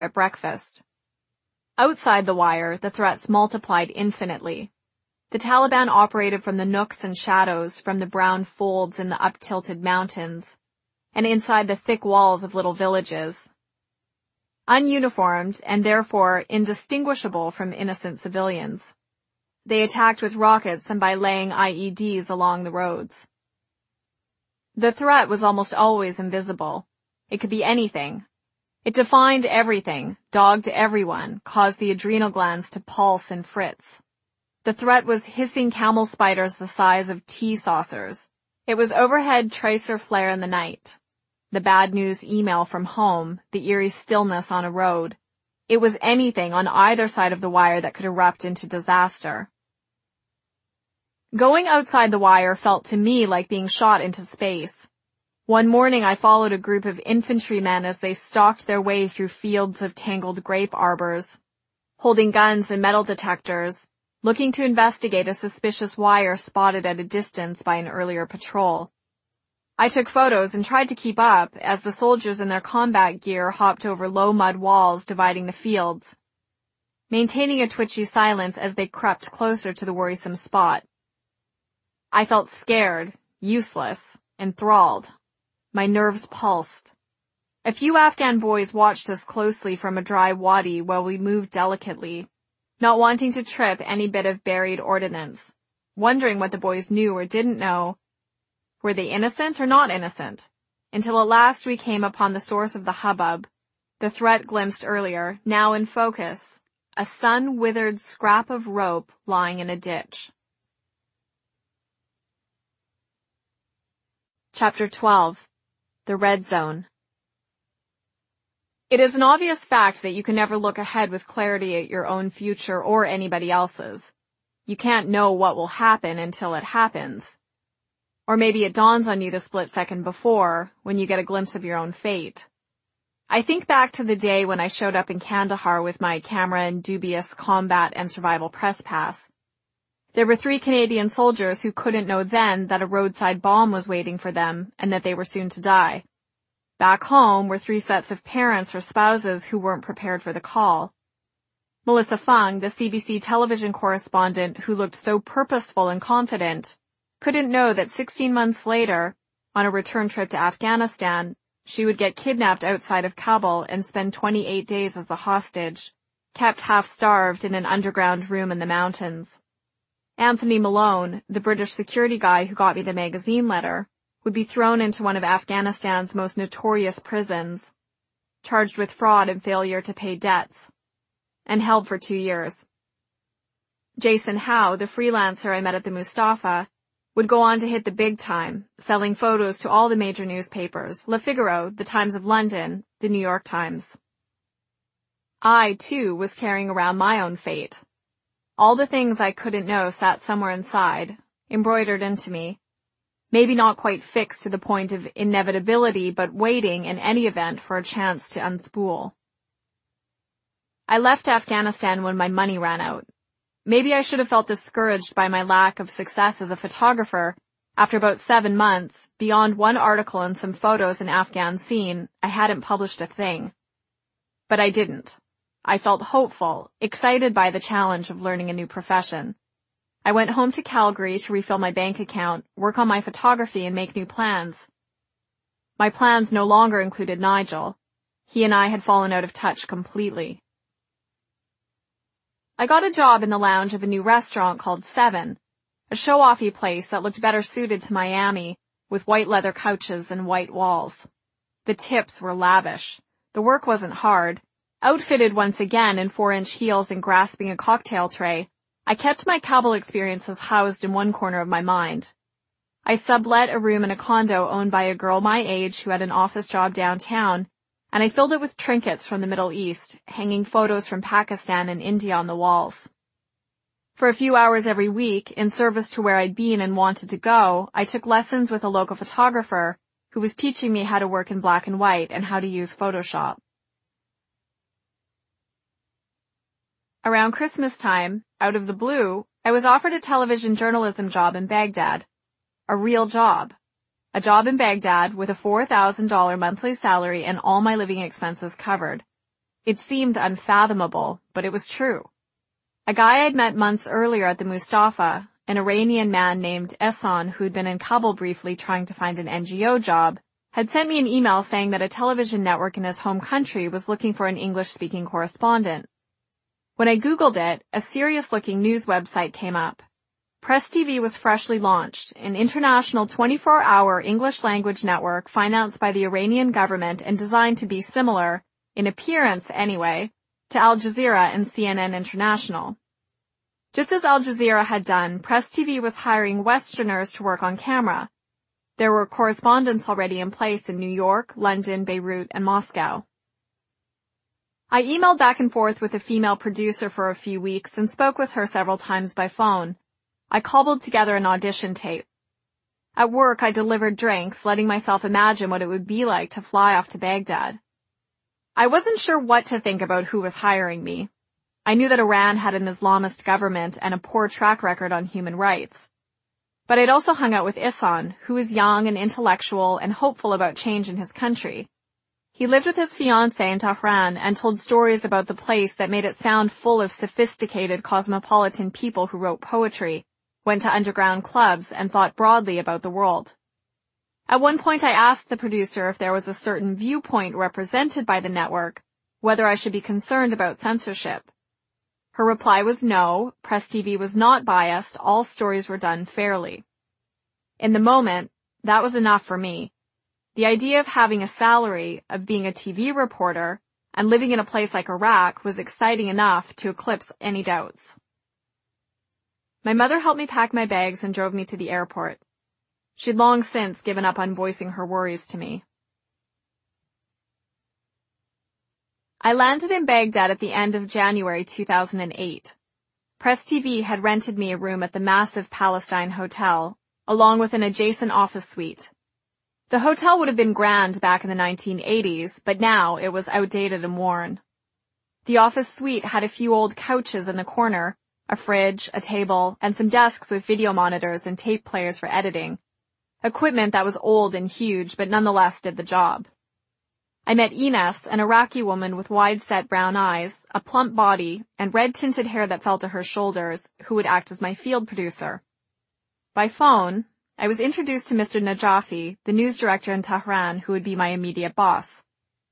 at breakfast. Outside the wire, the threats multiplied infinitely. The Taliban operated from the nooks and shadows, from the brown folds in the up-tilted mountains, and inside the thick walls of little villages. Ununiformed and therefore indistinguishable from innocent civilians, they attacked with rockets and by laying IEDs along the roads. The threat was almost always invisible. It could be anything. It defined everything, dogged everyone, caused the adrenal glands to pulse and fritz. The threat was hissing camel spiders the size of tea saucers. It was overhead tracer flare in the night, the bad news email from home, the eerie stillness on a road. It was anything on either side of the wire that could erupt into disaster. Going outside the wire felt to me like being shot into space. One morning I followed a group of infantrymen as they stalked their way through fields of tangled grape arbors, holding guns and metal detectors, looking to investigate a suspicious wire spotted at a distance by an earlier patrol. I took photos and tried to keep up as the soldiers in their combat gear hopped over low mud walls dividing the fields, maintaining a twitchy silence as they crept closer to the worrisome spot. I felt scared, useless, enthralled. My nerves pulsed. A few Afghan boys watched us closely from a dry wadi while we moved delicately, not wanting to trip any bit of buried ordnance, wondering what the boys knew or didn't know. Were they innocent or not innocent? Until at last we came upon the source of the hubbub, the threat glimpsed earlier, now in focus, a sun-withered scrap of rope lying in a ditch. Chapter 12. The Red Zone. It is an obvious fact that you can never look ahead with clarity at your own future or anybody else's. You can't know what will happen until it happens. Or maybe it dawns on you the split second before, when you get a glimpse of your own fate. I think back to the day when I showed up in Kandahar with my camera and dubious combat and survival press pass. There were 3 Canadian soldiers who couldn't know then that a roadside bomb was waiting for them and that they were soon to die. Back home were 3 sets of parents or spouses who weren't prepared for the call. Melissa Fung, the CBC television correspondent who looked so purposeful and confident, couldn't know that 16 months later, on a return trip to Afghanistan, she would get kidnapped outside of Kabul and spend 28 days as a hostage, kept half-starved in an underground room in the mountains. Anthony Malone, the British security guy who got me the magazine letter, would be thrown into one of Afghanistan's most notorious prisons, charged with fraud and failure to pay debts, and held for 2 years. Jason Howe, the freelancer I met at the Mustafa, would go on to hit the big time, selling photos to all the major newspapers, Le Figaro, the Times of London, the New York Times. I, too, was carrying around my own fate. All the things I couldn't know sat somewhere inside, embroidered into me. Maybe not quite fixed to the point of inevitability, but waiting in any event for a chance to unspool. I left Afghanistan when my money ran out. Maybe I should have felt discouraged by my lack of success as a photographer. After about 7 months, beyond one article and some photos in Afghan scene, I hadn't published a thing. But I didn't. I felt hopeful, excited by the challenge of learning a new profession. I went home to Calgary to refill my bank account, work on my photography, and make new plans. My plans no longer included Nigel. He and I had fallen out of touch completely. I got a job in the lounge of a new restaurant called Seven, a show-offy place that looked better suited to Miami, with white leather couches and white walls. The tips were lavish. The work wasn't hard. Outfitted once again in 4-inch heels and grasping a cocktail tray, I kept my Kabul experiences housed in one corner of my mind. I sublet a room in a condo owned by a girl my age who had an office job downtown, and I filled it with trinkets from the Middle East, hanging photos from Pakistan and India on the walls. For a few hours every week, in service to where I'd been and wanted to go, I took lessons with a local photographer who was teaching me how to work in black and white and how to use Photoshop. Around Christmas time, out of the blue, I was offered a television journalism job in Baghdad. A real job. A job in Baghdad with a $4,000 monthly salary and all my living expenses covered. It seemed unfathomable, but it was true. A guy I'd met months earlier at the Mustafa, an Iranian man named Ehsan who'd been in Kabul briefly trying to find an NGO job, had sent me an email saying that a television network in his home country was looking for an English-speaking correspondent. When I Googled it, a serious-looking news website came up. Press TV was freshly launched, an international 24-hour English-language network financed by the Iranian government and designed to be similar, in appearance anyway, to Al Jazeera and CNN International. Just as Al Jazeera had done, Press TV was hiring Westerners to work on camera. There were correspondents already in place in New York, London, Beirut, and Moscow. I emailed back and forth with a female producer for a few weeks and spoke with her several times by phone. I cobbled together an audition tape. At work, I delivered drinks, letting myself imagine what it would be like to fly off to Baghdad. I wasn't sure what to think about who was hiring me. I knew that Iran had an Islamist government and a poor track record on human rights. But I'd also hung out with Ehsan, who was young and intellectual and hopeful about change in his country. He lived with his fiancée in Tehran and told stories about the place that made it sound full of sophisticated cosmopolitan people who wrote poetry, went to underground clubs, and thought broadly about the world. At one point I asked the producer if there was a certain viewpoint represented by the network, whether I should be concerned about censorship. Her reply was no, Press TV was not biased, all stories were done fairly. In the moment, that was enough for me. The idea of having a salary, of being a TV reporter, and living in a place like Iraq was exciting enough to eclipse any doubts. My mother helped me pack my bags and drove me to the airport. She'd long since given up on voicing her worries to me. I landed in Baghdad at the end of January 2008. Press TV had rented me a room at the massive Palestine Hotel, along with an adjacent office suite. The hotel would have been grand back in the 1980s, but now it was outdated and worn. The office suite had a few old couches in the corner, a fridge, a table, and some desks with video monitors and tape players for editing. Equipment that was old and huge, but nonetheless did the job. I met Ines, an Iraqi woman with wide-set brown eyes, a plump body, and red-tinted hair that fell to her shoulders, who would act as my field producer. By phone, I was introduced to Mr. Najafi, the news director in Tehran, who would be my immediate boss.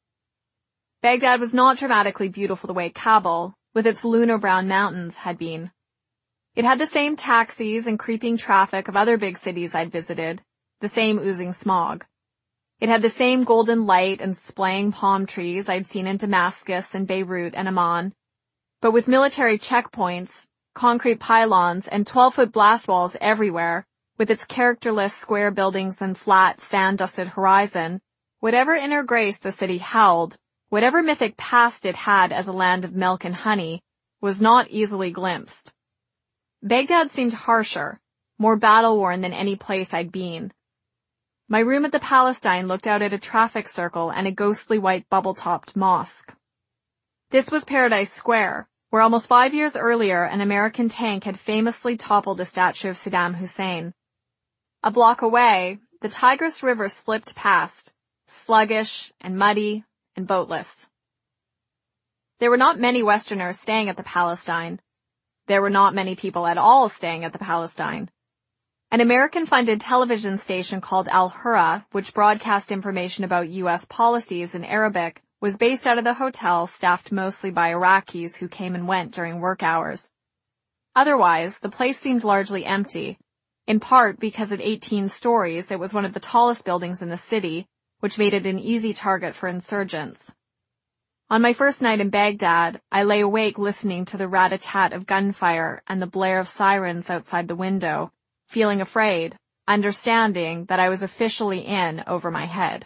Baghdad was not dramatically beautiful the way Kabul, with its lunar-brown mountains, had been. It had the same taxis and creeping traffic of other big cities I'd visited, the same oozing smog. It had the same golden light and splaying palm trees I'd seen in Damascus and Beirut and Amman, but with military checkpoints, concrete pylons, and 12-foot blast walls everywhere, with its characterless square buildings and flat, sand-dusted horizon, whatever inner grace the city held, whatever mythic past it had as a land of milk and honey, was not easily glimpsed. Baghdad seemed harsher, more battle-worn than any place I'd been. My room at the Palestine looked out at a traffic circle and a ghostly white bubble-topped mosque. This was Paradise Square, where almost 5 years earlier an American tank had famously toppled the statue of Saddam Hussein. A block away, the Tigris River slipped past, sluggish and muddy and boatless. There were not many Westerners staying at the Palestine. There were not many people at all staying at the Palestine. An American-funded television station called Al Hurra, which broadcast information about U.S. policies in Arabic, was based out of the hotel staffed mostly by Iraqis who came and went during work hours. Otherwise, the place seemed largely empty, in part because at 18 stories it was one of the tallest buildings in the city, which made it an easy target for insurgents. On my first night in Baghdad, I lay awake listening to the rat-a-tat of gunfire and the blare of sirens outside the window, feeling afraid, understanding that I was officially in over my head.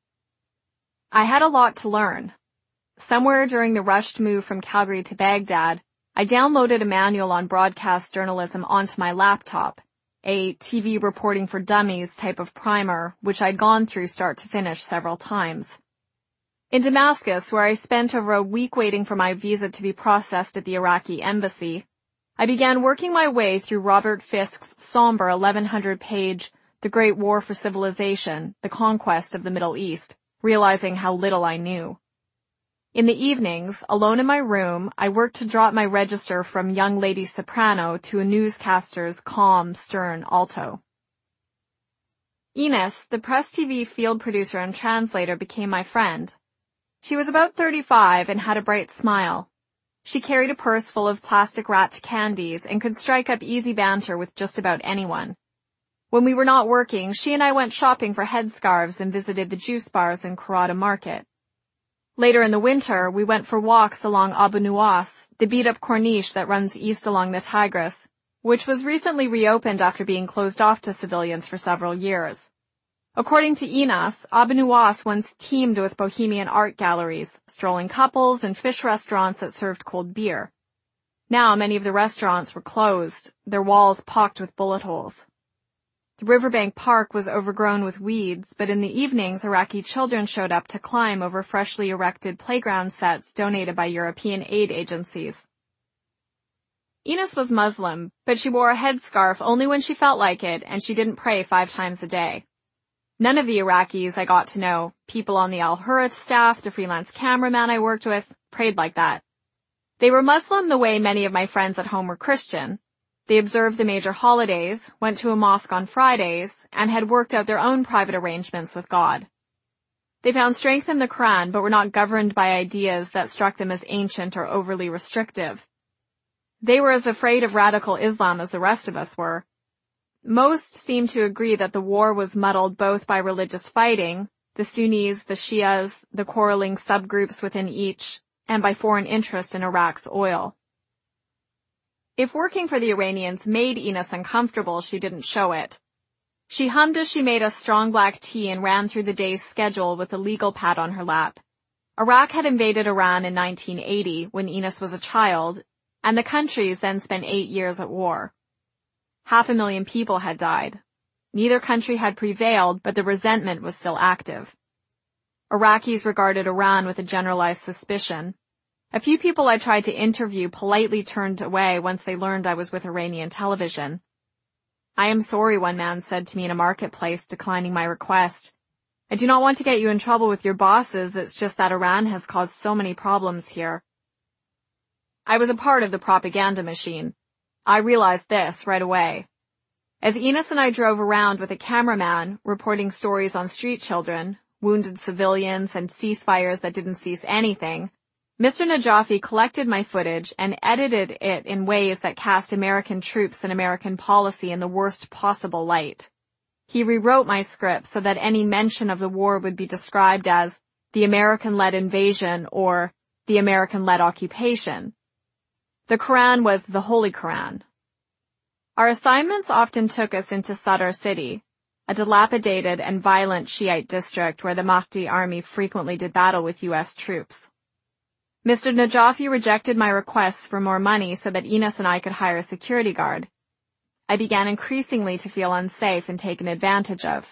I had a lot to learn. Somewhere during the rushed move from Calgary to Baghdad, I downloaded a manual on broadcast journalism onto my laptop, a TV reporting for dummies type of primer, which I'd gone through start to finish several times. In Damascus, where I spent over a week waiting for my visa to be processed at the Iraqi embassy, I began working my way through Robert Fisk's somber 1100-page The Great War for Civilization, The Conquest of the Middle East, realizing how little I knew. In the evenings, alone in my room, I worked to drop my register from young lady soprano to a newscaster's calm, stern alto. Eunice, the Press TV field producer and translator, became my friend. She was about 35 and had a bright smile. She carried a purse full of plastic-wrapped candies and could strike up easy banter with just about anyone. When we were not working, she and I went shopping for headscarves and visited the juice bars in Karada Market. Later in the winter, we went for walks along Abu Nuwas, the beat-up corniche that runs east along the Tigris, which was recently reopened after being closed off to civilians for several years. According to Eunice, Abu Nuwas once teemed with bohemian art galleries, strolling couples, and fish restaurants that served cold beer. Now many of the restaurants were closed, their walls pocked with bullet holes. The riverbank park was overgrown with weeds, but in the evenings Iraqi children showed up to climb over freshly erected playground sets donated by European aid agencies. Eunice was Muslim, but she wore a headscarf only when she felt like it, and she didn't pray 5 times a day. None of the Iraqis I got to know, people on the Al Hurrith staff, the freelance cameraman I worked with, prayed like that. They were Muslim the way many of my friends at home were Christian. They observed the major holidays, went to a mosque on Fridays, and had worked out their own private arrangements with God. They found strength in the Quran, but were not governed by ideas that struck them as ancient or overly restrictive. They were as afraid of radical Islam as the rest of us were. Most seemed to agree that the war was muddled both by religious fighting, the Sunnis, the Shias, the quarreling subgroups within each, and by foreign interest in Iraq's oil. If working for the Iranians made Eunice uncomfortable, she didn't show it. She hummed as she made us strong black tea and ran through the day's schedule with a legal pad on her lap. Iraq had invaded Iran in 1980 when Eunice was a child, and the countries then spent 8 years at war. 500,000 people had died. Neither country had prevailed, but the resentment was still active. Iraqis regarded Iran with a generalized suspicion. A few people I tried to interview politely turned away once they learned I was with Iranian television. "I am sorry," one man said to me in a marketplace, declining my request. "I do not want to get you in trouble with your bosses, it's just that Iran has caused so many problems here." I was a part of the propaganda machine. I realized this right away. As Eunice and I drove around with a cameraman, reporting stories on street children, wounded civilians, and ceasefires that didn't cease anything, Mr. Najafi collected my footage and edited it in ways that cast American troops and American policy in the worst possible light. He rewrote my script so that any mention of the war would be described as the American-led invasion or the American-led occupation. The Quran was the Holy Quran. Our assignments often took us into Sadr City, a dilapidated and violent Shiite district where the Mahdi army frequently did battle with U.S. troops. Mr. Najafi rejected my requests for more money so that Eunice and I could hire a security guard. I began increasingly to feel unsafe and taken advantage of.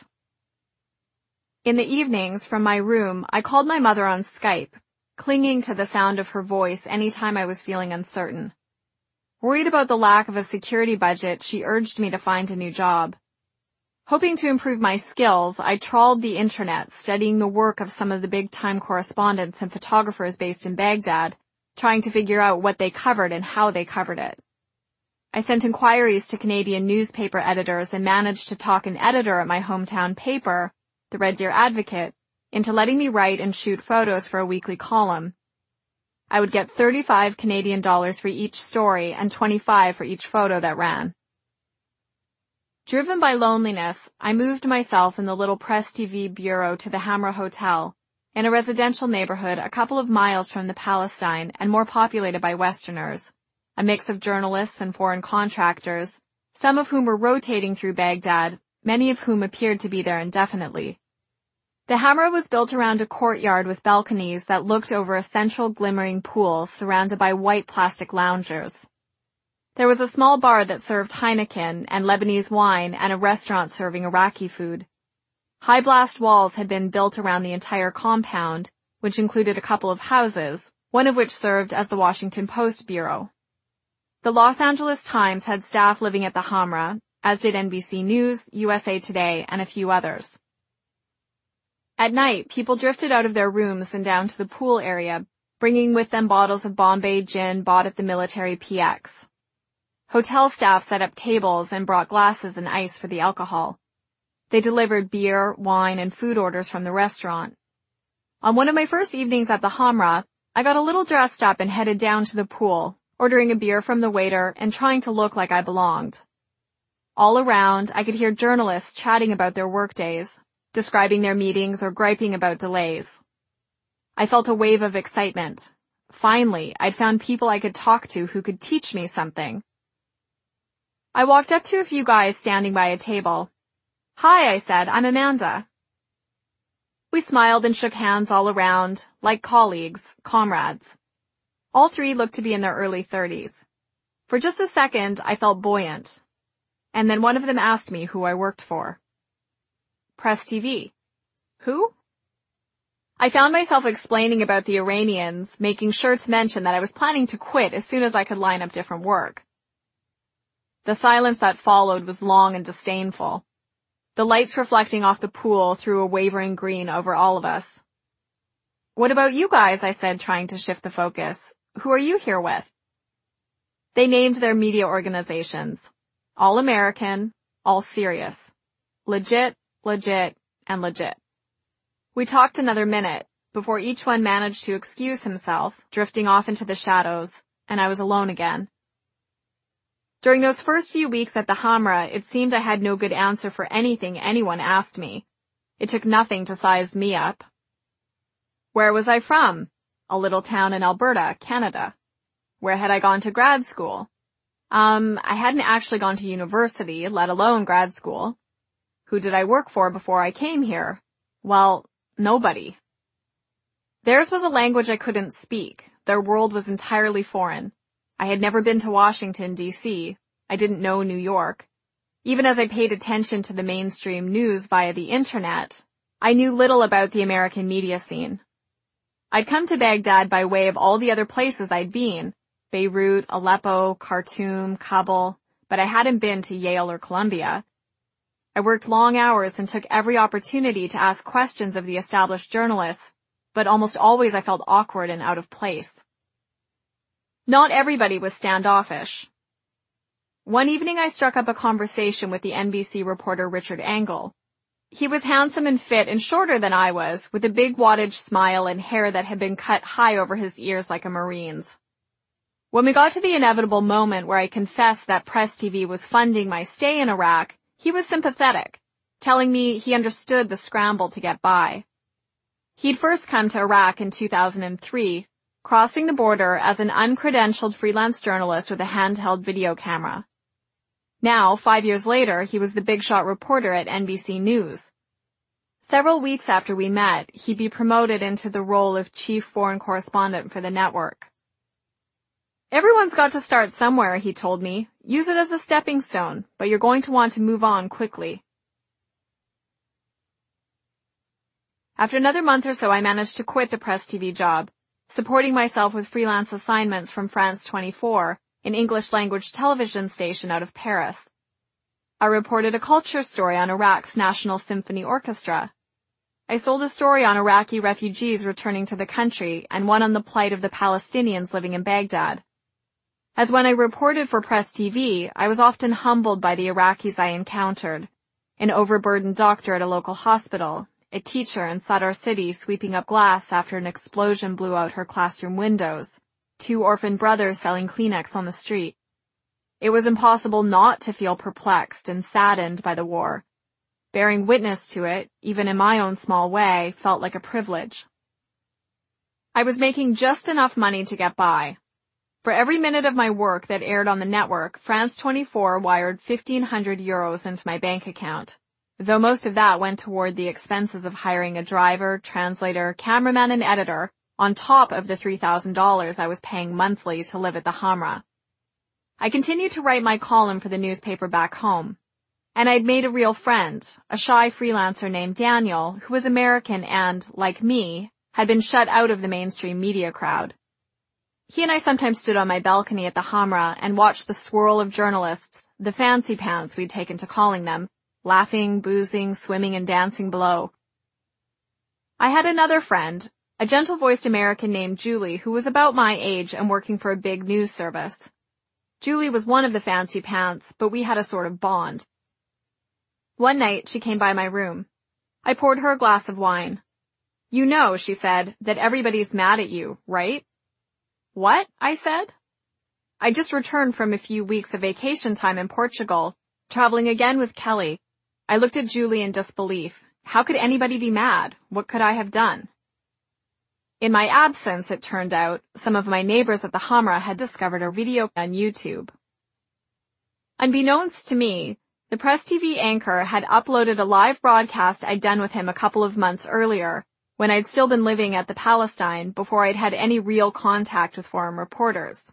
In the evenings, from my room, I called my mother on Skype, clinging to the sound of her voice any time I was feeling uncertain. Worried about the lack of a security budget, she urged me to find a new job. Hoping to improve my skills, I trawled the internet, studying the work of some of the big-time correspondents and photographers based in Baghdad, trying to figure out what they covered and how they covered it. I sent inquiries to Canadian newspaper editors and managed to talk an editor at my hometown paper, the Red Deer Advocate, into letting me write and shoot photos for a weekly column. I would get 35 Canadian dollars for each story and 25 for each photo that ran. Driven by loneliness, I moved myself and the little Press TV bureau to the Hamra Hotel, in a residential neighborhood a couple of miles from the Palestine and more populated by Westerners, a mix of journalists and foreign contractors, some of whom were rotating through Baghdad, many of whom appeared to be there indefinitely. The Hamra was built around a courtyard with balconies that looked over a central glimmering pool surrounded by white plastic loungers. There was a small bar that served Heineken and Lebanese wine and a restaurant serving Iraqi food. High blast walls had been built around the entire compound, which included a couple of houses, one of which served as the Washington Post bureau. The Los Angeles Times had staff living at the Hamra, as did NBC News, USA Today, and a few others. At night, people drifted out of their rooms and down to the pool area, bringing with them bottles of Bombay gin bought at the military PX. Hotel staff set up tables and brought glasses and ice for the alcohol. They delivered beer, wine, and food orders from the restaurant. On one of my first evenings at the Hamra, I got a little dressed up and headed down to the pool, ordering a beer from the waiter and trying to look like I belonged. All around, I could hear journalists chatting about their workdays, describing their meetings or griping about delays. I felt a wave of excitement. Finally, I'd found people I could talk to who could teach me something. I walked up to a few guys standing by a table. "Hi," I said, "I'm Amanda." We smiled and shook hands all around, like colleagues, comrades. All three looked to be in their early 30s. For just a second, I felt buoyant. And then one of them asked me who I worked for. Press TV. Who? I found myself explaining about the Iranians, making sure to mention that I was planning to quit as soon as I could line up different work. The silence that followed was long and disdainful. The lights reflecting off the pool threw a wavering green over all of us. "What about you guys?" I said, trying to shift the focus. "Who are you here with?" They named their media organizations. All American, all serious. Legit, legit, and legit. We talked another minute, before each one managed to excuse himself, drifting off into the shadows, and I was alone again. During those first few weeks at the Hamra, it seemed I had no good answer for anything anyone asked me. It took nothing to size me up. Where was I from? A little town in Alberta, Canada. Where had I gone to grad school? I hadn't actually gone to university, let alone grad school. Who did I work for before I came here? Well, nobody. Theirs was a language I couldn't speak. Their world was entirely foreign. I had never been to Washington, D.C. I didn't know New York. Even as I paid attention to the mainstream news via the internet, I knew little about the American media scene. I'd come to Baghdad by way of all the other places I'd been, Beirut, Aleppo, Khartoum, Kabul, but I hadn't been to Yale or Columbia. I worked long hours and took every opportunity to ask questions of the established journalists, but almost always I felt awkward and out of place. Not everybody was standoffish. One evening I struck up a conversation with the NBC reporter Richard Engel. He was handsome and fit and shorter than I was, with a big wattage smile and hair that had been cut high over his ears like a Marine's. When we got to the inevitable moment where I confessed that Press TV was funding my stay in Iraq, he was sympathetic, telling me he understood the scramble to get by. He'd first come to Iraq in 2003, crossing the border as an uncredentialed freelance journalist with a handheld video camera. Now, 5 years later, he was the big-shot reporter at NBC News. Several weeks after we met, he'd be promoted into the role of chief foreign correspondent for the network. "Everyone's got to start somewhere," he told me. "Use it as a stepping stone, but you're going to want to move on quickly." After another month or so, I managed to quit the Press TV job, supporting myself with freelance assignments from France 24, an English-language television station out of Paris. I reported a culture story on Iraq's National Symphony Orchestra. I sold a story on Iraqi refugees returning to the country and one on the plight of the Palestinians living in Baghdad. As when I reported for Press TV, I was often humbled by the Iraqis I encountered. An overburdened doctor at a local hospital, a teacher in Sadr City sweeping up glass after an explosion blew out her classroom windows, 2 orphan brothers selling Kleenex on the street. It was impossible not to feel perplexed and saddened by the war. Bearing witness to it, even in my own small way, felt like a privilege. I was making just enough money to get by. For every minute of my work that aired on the network, France 24 wired 1,500 euros into my bank account, though most of that went toward the expenses of hiring a driver, translator, cameraman, and editor, on top of the $3,000 I was paying monthly to live at the Hamra. I continued to write my column for the newspaper back home, and I'd made a real friend, a shy freelancer named Daniel, who was American and, like me, had been shut out of the mainstream media crowd. He and I sometimes stood on my balcony at the Hamra and watched the swirl of journalists, the fancy pants we'd taken to calling them, laughing, boozing, swimming, and dancing below. I had another friend, a gentle-voiced American named Julie who was about my age and working for a big news service. Julie was one of the fancy pants, but we had a sort of bond. One night, she came by my room. I poured her a glass of wine. "You know," she said, "that everybody's mad at you, right?" "What?" I said. I just returned from a few weeks of vacation time in Portugal, traveling again with Kelly. I looked at Julie in disbelief. How could anybody be mad? What could I have done? In my absence, it turned out, some of my neighbors at the Hamra had discovered a video on YouTube. Unbeknownst to me, the Press TV anchor had uploaded a live broadcast I'd done with him a couple of months earlier, when I'd still been living at the Palestine before I'd had any real contact with foreign reporters.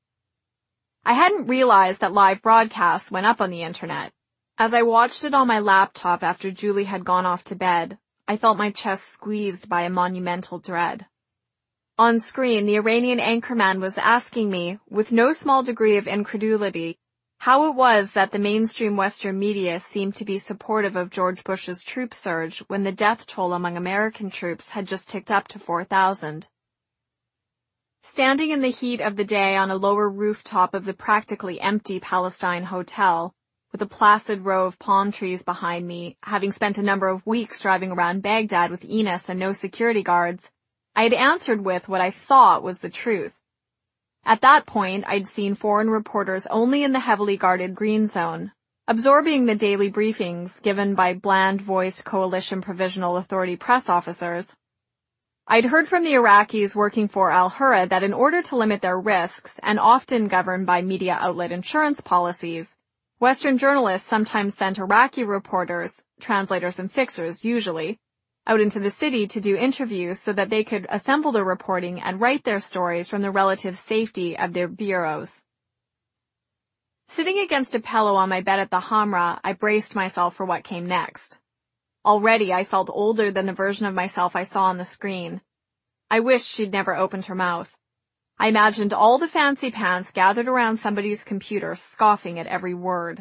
I hadn't realized that live broadcasts went up on the internet. As I watched it on my laptop after Julie had gone off to bed, I felt my chest squeezed by a monumental dread. On screen, the Iranian anchorman was asking me, with no small degree of incredulity, how it was that the mainstream Western media seemed to be supportive of George Bush's troop surge when the death toll among American troops had just ticked up to 4,000. Standing in the heat of the day on a lower rooftop of the practically empty Palestine hotel, with a placid row of palm trees behind me, having spent a number of weeks driving around Baghdad with Enos and no security guards, I had answered with what I thought was the truth. At that point, I'd seen foreign reporters only in the heavily guarded green zone, absorbing the daily briefings given by bland-voiced Coalition Provisional Authority press officers. I'd heard from the Iraqis working for Al-Hurra that in order to limit their risks, and often governed by media outlet insurance policies, Western journalists sometimes sent Iraqi reporters, translators and fixers usually, out into the city to do interviews so that they could assemble their reporting and write their stories from the relative safety of their bureaus. Sitting against a pillow on my bed at the Hamra, I braced myself for what came next. Already I felt older than the version of myself I saw on the screen. I wished she'd never opened her mouth. I imagined all the fancy pants gathered around somebody's computer scoffing at every word.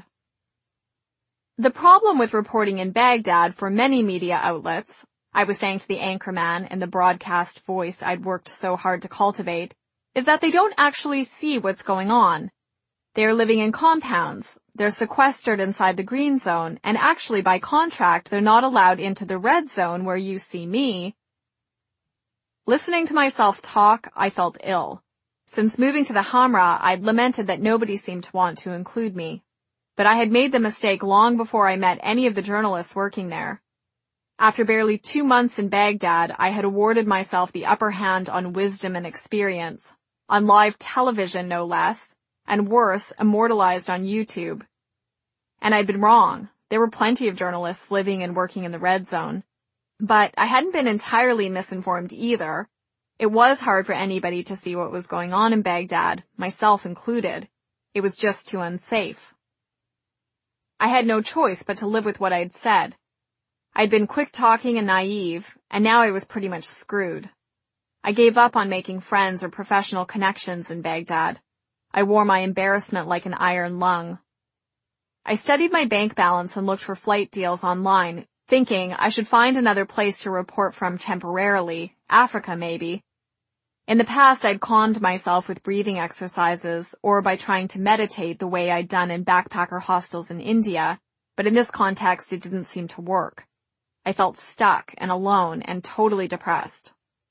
The problem with reporting in Baghdad for many media outlets, I was saying to the anchorman in the broadcast voice I'd worked so hard to cultivate, is that they don't actually see what's going on. They are living in compounds, they're sequestered inside the green zone, and actually by contract they're not allowed into the red zone where you see me. Listening to myself talk, I felt ill. Since moving to the Hamra, I'd lamented that nobody seemed to want to include me. But I had made the mistake long before I met any of the journalists working there. After barely 2 months in Baghdad, I had awarded myself the upper hand on wisdom and experience, on live television no less, and worse, immortalized on YouTube. And I'd been wrong. There were plenty of journalists living and working in the red zone. But I hadn't been entirely misinformed either. It was hard for anybody to see what was going on in Baghdad, myself included. It was just too unsafe. I had no choice but to live with what I'd said. I'd been quick-talking and naive, and now I was pretty much screwed. I gave up on making friends or professional connections in Baghdad. I wore my embarrassment like an iron lung. I studied my bank balance and looked for flight deals online, thinking I should find another place to report from temporarily, Africa maybe. In the past, I'd calmed myself with breathing exercises or by trying to meditate the way I'd done in backpacker hostels in India, but in this context, it didn't seem to work. I felt stuck and alone and totally depressed.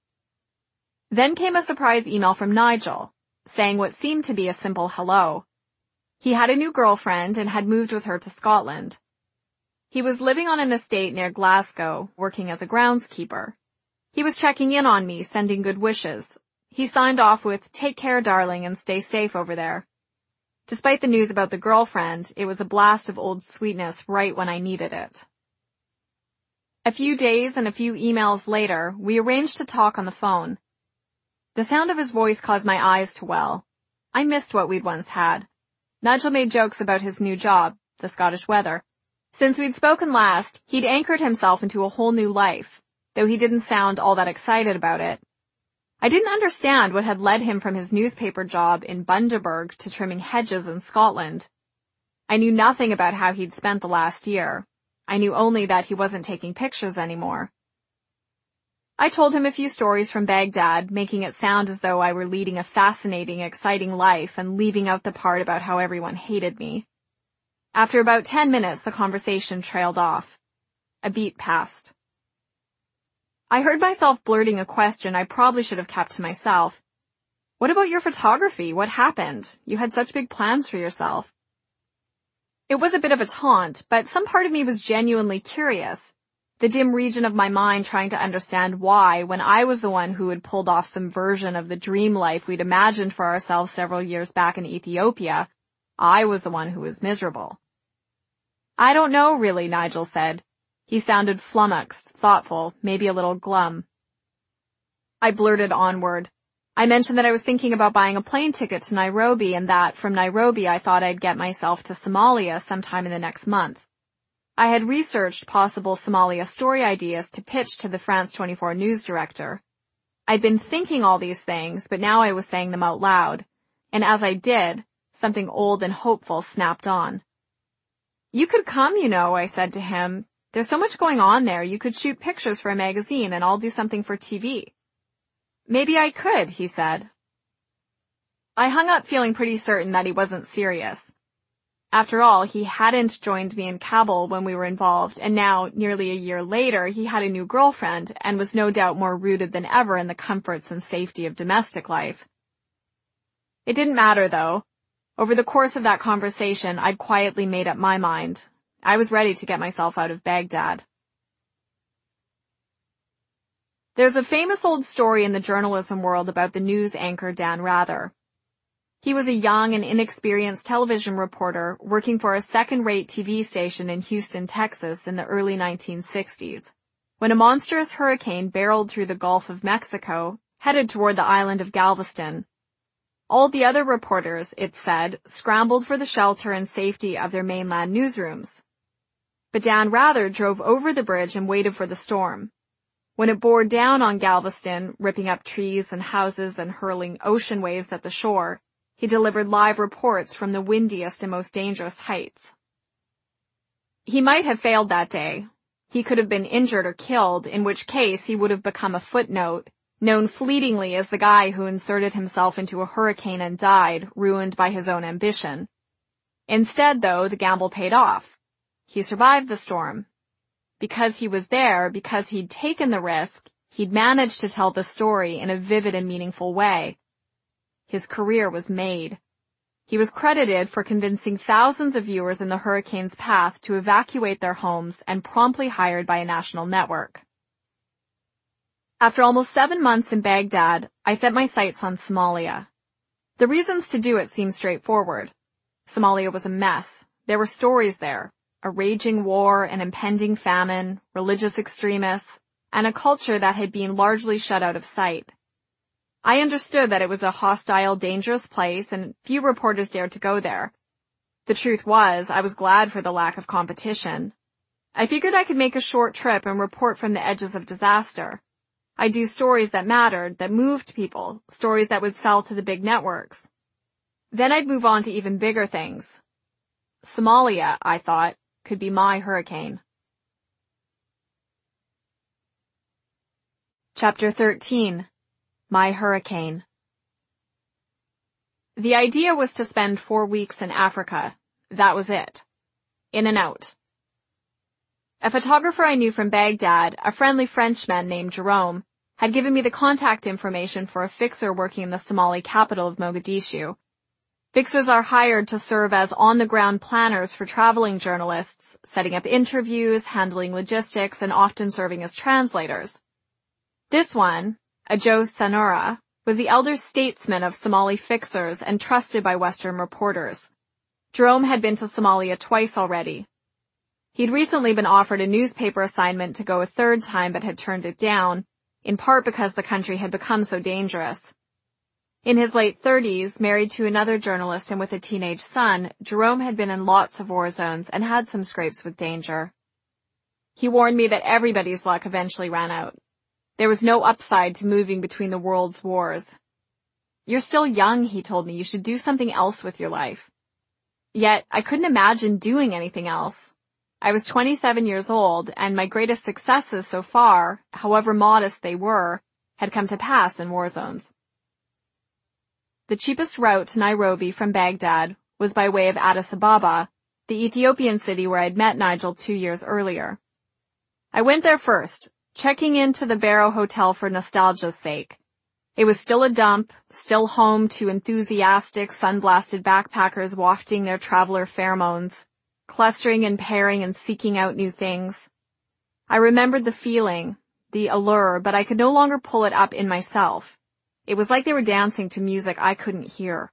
Then came a surprise email from Nigel, saying what seemed to be a simple hello. He had a new girlfriend and had moved with her to Scotland. He was living on an estate near Glasgow, working as a groundskeeper. He was checking in on me, sending good wishes. He signed off with, "Take care, darling, and stay safe over there." Despite the news about the girlfriend, it was a blast of old sweetness right when I needed it. A few days and a few emails later, we arranged to talk on the phone. The sound of his voice caused my eyes to well. I missed what we'd once had. Nigel made jokes about his new job, the Scottish weather. Since we'd spoken last, he'd anchored himself into a whole new life, though he didn't sound all that excited about it. I didn't understand what had led him from his newspaper job in Bundaberg to trimming hedges in Scotland. I knew nothing about how he'd spent the last year. I knew only that he wasn't taking pictures anymore. I told him a few stories from Baghdad, making it sound as though I were leading a fascinating, exciting life and leaving out the part about how everyone hated me. After about 10 minutes, the conversation trailed off. A beat passed. I heard myself blurting a question I probably should have kept to myself. What about your photography? What happened? You had such big plans for yourself. It was a bit of a taunt, but some part of me was genuinely curious. The dim region of my mind trying to understand why, when I was the one who had pulled off some version of the dream life we'd imagined for ourselves several years back in Ethiopia, I was the one who was miserable. I don't know, really, Nigel said. He sounded flummoxed, thoughtful, maybe a little glum. I blurted onward. I mentioned that I was thinking about buying a plane ticket to Nairobi and that, from Nairobi, I thought I'd get myself to Somalia sometime in the next month. I had researched possible Somalia story ideas to pitch to the France 24 news director. I'd been thinking all these things, but now I was saying them out loud. And as I did, something old and hopeful snapped on. You could come, you know, I said to him. There's so much going on there, you could shoot pictures for a magazine and I'll do something for TV. Maybe I could, he said. I hung up feeling pretty certain that he wasn't serious. After all, he hadn't joined me in Kabul when we were involved, and now, nearly a year later, he had a new girlfriend and was no doubt more rooted than ever in the comforts and safety of domestic life. It didn't matter, though. Over the course of that conversation, I'd quietly made up my mind. I was ready to get myself out of Baghdad. There's a famous old story in the journalism world about the news anchor Dan Rather. He was a young and inexperienced television reporter working for a second-rate TV station in Houston, Texas in the early 1960s, when a monstrous hurricane barreled through the Gulf of Mexico, headed toward the island of Galveston. All the other reporters, it said, scrambled for the shelter and safety of their mainland newsrooms. But Dan Rather drove over the bridge and waited for the storm. When it bore down on Galveston, ripping up trees and houses and hurling ocean waves at the shore, he delivered live reports from the windiest and most dangerous heights. He might have failed that day. He could have been injured or killed, in which case he would have become a footnote, known fleetingly as the guy who inserted himself into a hurricane and died, ruined by his own ambition. Instead, though, the gamble paid off. He survived the storm. Because he was there, because he'd taken the risk, he'd managed to tell the story in a vivid and meaningful way. His career was made. He was credited for convincing thousands of viewers in the hurricane's path to evacuate their homes and promptly hired by a national network. After almost 7 months in Baghdad, I set my sights on Somalia. The reasons to do it seemed straightforward. Somalia was a mess. There were stories there. A raging war, an impending famine, religious extremists, and a culture that had been largely shut out of sight. I understood that it was a hostile, dangerous place, and few reporters dared to go there. The truth was, I was glad for the lack of competition. I figured I could make a short trip and report from the edges of disaster. I'd do stories that mattered, that moved people, stories that would sell to the big networks. Then I'd move on to even bigger things. Somalia, I thought, could be my hurricane. Chapter 13. My Hurricane. The idea was to spend 4 weeks in Africa. That was it. In and out. A photographer I knew from Baghdad, a friendly Frenchman named Jerome, had given me the contact information for a fixer working in the Somali capital of Mogadishu. Fixers are hired to serve as on-the-ground planners for traveling journalists, setting up interviews, handling logistics, and often serving as translators. This one, Ajo Sanora, was the elder statesman of Somali fixers and trusted by Western reporters. Jerome had been to Somalia twice already. He'd recently been offered a newspaper assignment to go a third time but had turned it down, in part because the country had become so dangerous. In his late 30s, married to another journalist and with a teenage son, Jerome had been in lots of war zones and had some scrapes with danger. He warned me that everybody's luck eventually ran out. There was no upside to moving between the world's wars. You're still young, he told me. You should do something else with your life. Yet, I couldn't imagine doing anything else. I was 27 years old, and my greatest successes so far, however modest they were, had come to pass in war zones. The cheapest route to Nairobi from Baghdad was by way of Addis Ababa, the Ethiopian city where I'd met Nigel 2 years earlier. I went there first, checking into the Barrow Hotel for nostalgia's sake. It was still a dump, still home to enthusiastic, sun-blasted backpackers wafting their traveler pheromones, clustering and pairing and seeking out new things. I remembered the feeling, the allure, but I could no longer pull it up in myself. It was like they were dancing to music I couldn't hear.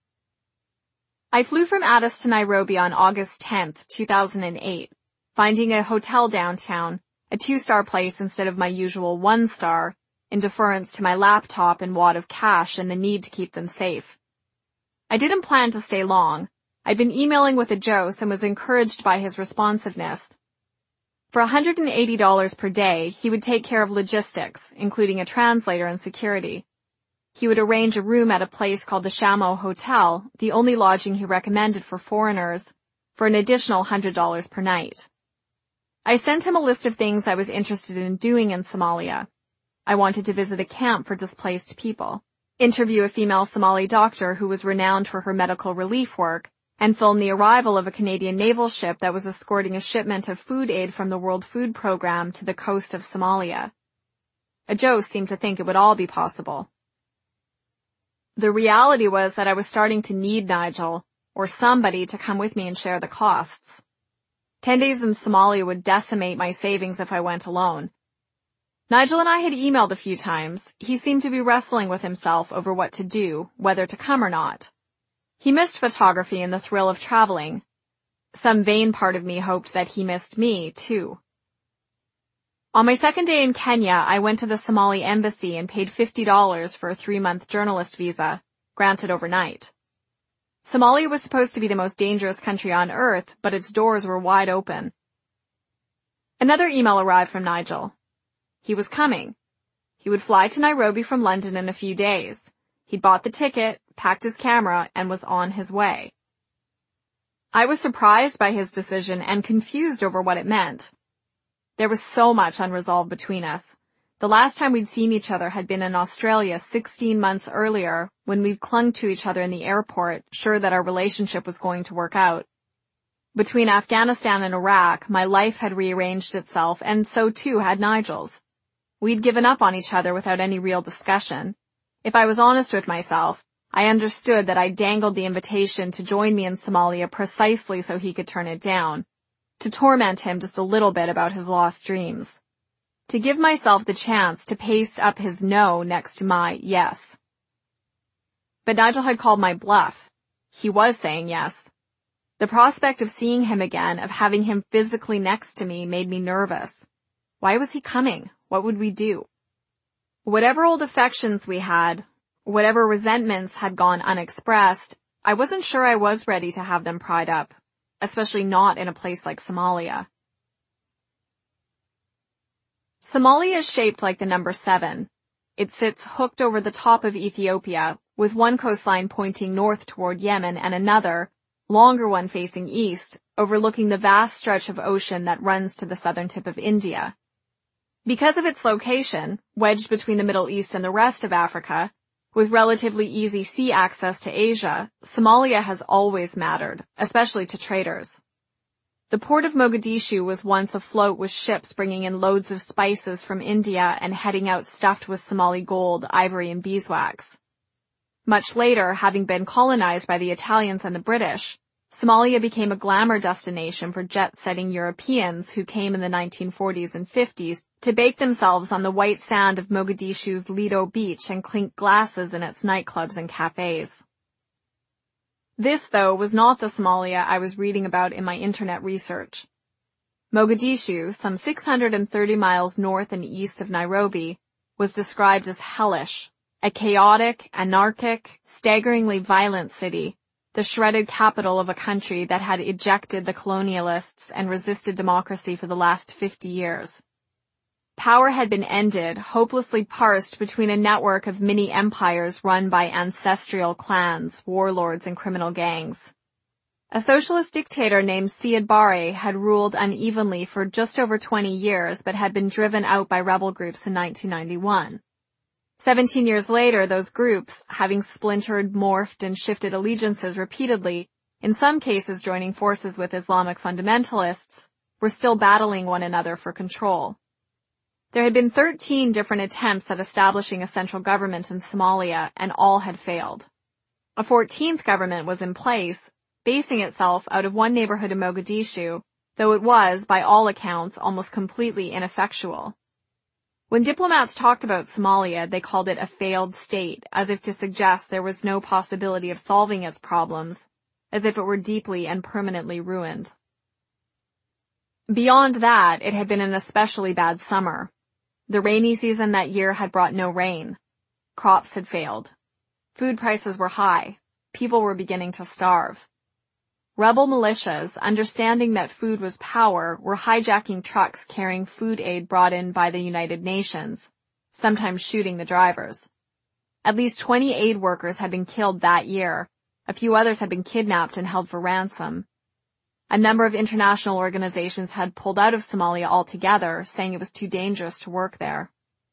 I flew from Addis to Nairobi on August 10th, 2008, finding a hotel downtown, a 2-star place instead of my usual 1-star, in deference to my laptop and wad of cash and the need to keep them safe. I didn't plan to stay long. I'd been emailing with Ajos and was encouraged by his responsiveness. For $180 per day, he would take care of logistics, including a translator and security. He would arrange a room at a place called the Shamo Hotel, the only lodging he recommended for foreigners, for an additional $100 per night. I sent him a list of things I was interested in doing in Somalia. I wanted to visit a camp for displaced people, interview a female Somali doctor who was renowned for her medical relief work, and film the arrival of a Canadian naval ship that was escorting a shipment of food aid from the World Food Programme to the coast of Somalia. Ajos seemed to think it would all be possible. The reality was that I was starting to need Nigel, or somebody, to come with me and share the costs. 10 days in Somalia would decimate my savings if I went alone. Nigel and I had emailed a few times. He seemed to be wrestling with himself over what to do, whether to come or not. He missed photography and the thrill of traveling. Some vain part of me hoped that he missed me, too. On my second day in Kenya, I went to the Somali embassy and paid $50 for a 3-month journalist visa, granted overnight. Somalia was supposed to be the most dangerous country on earth, but its doors were wide open. Another email arrived from Nigel. He was coming. He would fly to Nairobi from London in a few days. He'd bought the ticket, packed his camera, and was on his way. I was surprised by his decision and confused over what it meant. There was so much unresolved between us. The last time we'd seen each other had been in Australia 16 months earlier, when we'd clung to each other in the airport, sure that our relationship was going to work out. Between Afghanistan and Iraq, my life had rearranged itself, and so too had Nigel's. We'd given up on each other without any real discussion. If I was honest with myself, I understood that I dangled the invitation to join me in Somalia precisely so he could turn it down, to torment him just a little bit about his lost dreams, to give myself the chance to paste up his no next to my yes. But Nigel had called my bluff. He was saying yes. The prospect of seeing him again, of having him physically next to me, made me nervous. Why was he coming? What would we do? Whatever old affections we had, whatever resentments had gone unexpressed, I wasn't sure I was ready to have them pried up, especially not in a place like Somalia. Somalia is shaped like the number 7. It sits hooked over the top of Ethiopia, with one coastline pointing north toward Yemen and another, longer one facing east, overlooking the vast stretch of ocean that runs to the southern tip of India. Because of its location, wedged between the Middle East and the rest of Africa, with relatively easy sea access to Asia, Somalia has always mattered, especially to traders. The port of Mogadishu was once afloat with ships bringing in loads of spices from India and heading out stuffed with Somali gold, ivory, and beeswax. Much later, having been colonized by the Italians and the British, Somalia became a glamour destination for jet-setting Europeans who came in the 1940s and 50s to bake themselves on the white sand of Mogadishu's Lido Beach and clink glasses in its nightclubs and cafes. This, though, was not the Somalia I was reading about in my internet research. Mogadishu, some 630 miles north and east of Nairobi, was described as hellish, a chaotic, anarchic, staggeringly violent city, the shredded capital of a country that had ejected the colonialists and resisted democracy for the last 50 years. Power had been ended, hopelessly parsed between a network of mini-empires run by ancestral clans, warlords, and criminal gangs. A socialist dictator named Siad Barre had ruled unevenly for just over 20 years but had been driven out by rebel groups in 1991. 17 years later, those groups, having splintered, morphed, and shifted allegiances repeatedly, in some cases joining forces with Islamic fundamentalists, were still battling one another for control. There had been 13 different attempts at establishing a central government in Somalia, and all had failed. A 14th government was in place, basing itself out of one neighborhood in Mogadishu, though it was, by all accounts, almost completely ineffectual. When diplomats talked about Somalia, they called it a failed state, as if to suggest there was no possibility of solving its problems, as if it were deeply and permanently ruined. Beyond that, it had been an especially bad summer. The rainy season that year had brought no rain. Crops had failed. Food prices were high. People were beginning to starve. Rebel militias, understanding that food was power, were hijacking trucks carrying food aid brought in by the United Nations, sometimes shooting the drivers. At least 20 aid workers had been killed that year. A few others had been kidnapped and held for ransom. A number of international organizations had pulled out of Somalia altogether, saying it was too dangerous to work there.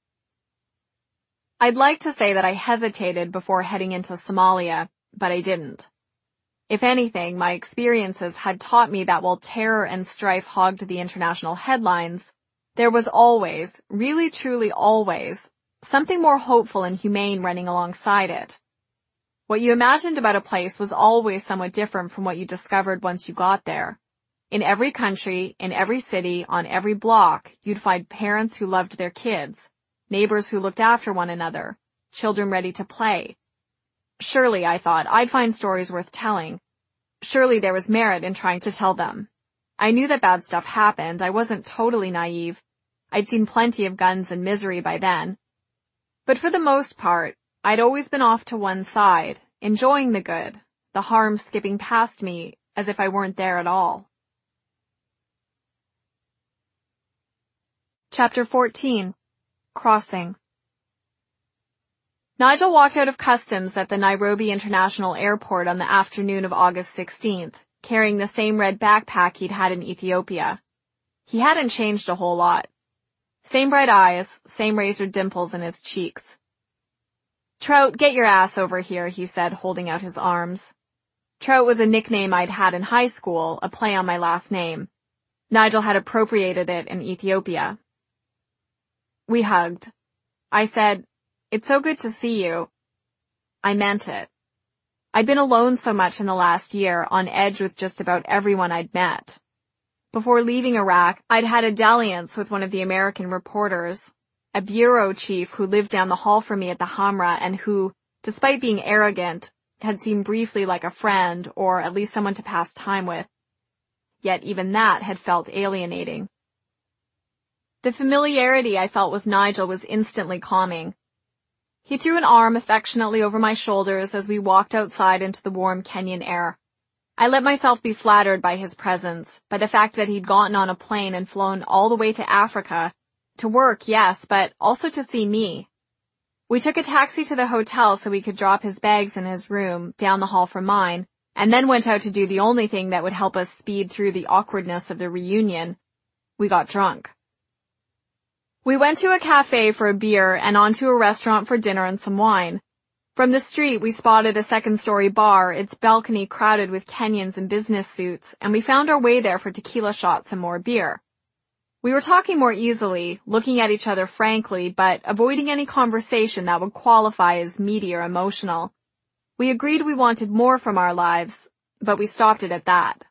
I'd like to say that I hesitated before heading into Somalia, but I didn't. If anything, my experiences had taught me that while terror and strife hogged the international headlines, there was always, really truly always, something more hopeful and humane running alongside it. What you imagined about a place was always somewhat different from what you discovered once you got there. In every country, in every city, on every block, you'd find parents who loved their kids, neighbors who looked after one another, children ready to play. Surely, I thought, I'd find stories worth telling. Surely there was merit in trying to tell them. I knew that bad stuff happened. I wasn't totally naive. I'd seen plenty of guns and misery by then. But for the most part, I'd always been off to one side, enjoying the good, the harm skipping past me as if I weren't there at all. Chapter 14. Crossing. Nigel walked out of customs at the Nairobi International Airport on the afternoon of August 16th, carrying the same red backpack he'd had in Ethiopia. He hadn't changed a whole lot. Same bright eyes, same razored dimples in his cheeks. "Trout, get your ass over here," he said, holding out his arms. Trout was a nickname I'd had in high school, a play on my last name. Nigel had appropriated it in Ethiopia. We hugged. I said, "It's so good to see you." I meant it. I'd been alone so much in the last year, on edge with just about everyone I'd met. Before leaving Iraq, I'd had a dalliance with one of the American reporters, a bureau chief who lived down the hall from me at the Hamra and who, despite being arrogant, had seemed briefly like a friend or at least someone to pass time with. Yet even that had felt alienating. The familiarity I felt with Nigel was instantly calming. He threw an arm affectionately over my shoulders as we walked outside into the warm Kenyan air. I let myself be flattered by his presence, by the fact that he'd gotten on a plane and flown all the way to Africa, to work, yes, but also to see me. We took a taxi to the hotel so we could drop his bags in his room, down the hall from mine, and then went out to do the only thing that would help us speed through the awkwardness of the reunion. We got drunk. We went to a cafe for a beer and onto a restaurant for dinner and some wine. From the street, we spotted a second-story bar, its balcony crowded with Kenyans in business suits, and we found our way there for tequila shots and more beer. We were talking more easily, looking at each other frankly, but avoiding any conversation that would qualify as meaty or emotional. We agreed we wanted more from our lives, but we stopped it at that.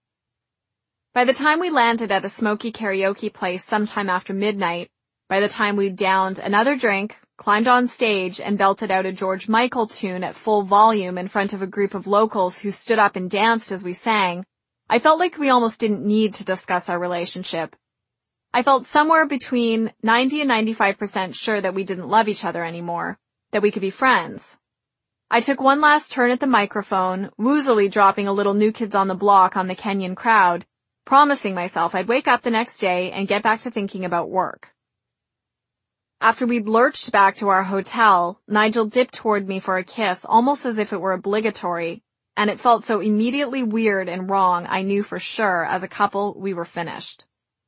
By the time we landed at a smoky karaoke place sometime after midnight, by the time we'd downed another drink, climbed on stage, and belted out a George Michael tune at full volume in front of a group of locals who stood up and danced as we sang, I felt like we almost didn't need to discuss our relationship. I felt somewhere between 90 and 95% sure that we didn't love each other anymore, that we could be friends. I took one last turn at the microphone, woozily dropping a little New Kids on the Block on the Kenyan crowd, promising myself I'd wake up the next day and get back to thinking about work. After we'd lurched back to our hotel, Nigel dipped toward me for a kiss, almost as if it were obligatory, and it felt so immediately weird and wrong I knew for sure as a couple we were finished.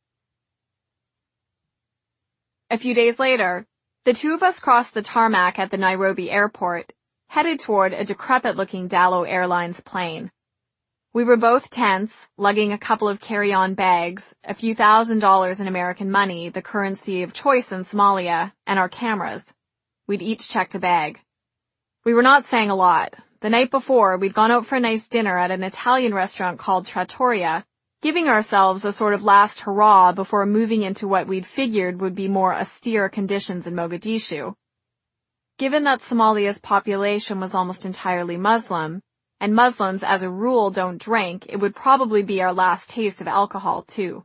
A few days later, the two of us crossed the tarmac at the Nairobi airport, headed toward a decrepit-looking Dallo Airlines plane. We were both tense, lugging a couple of carry-on bags, a few $1,000s in American money, the currency of choice in Somalia, and our cameras. We'd each checked a bag. We were not saying a lot. The night before, we'd gone out for a nice dinner at an Italian restaurant called Trattoria, giving ourselves a sort of last hurrah before moving into what we'd figured would be more austere conditions in Mogadishu. Given that Somalia's population was almost entirely Muslim, and Muslims as a rule don't drink, it would probably be our last taste of alcohol too.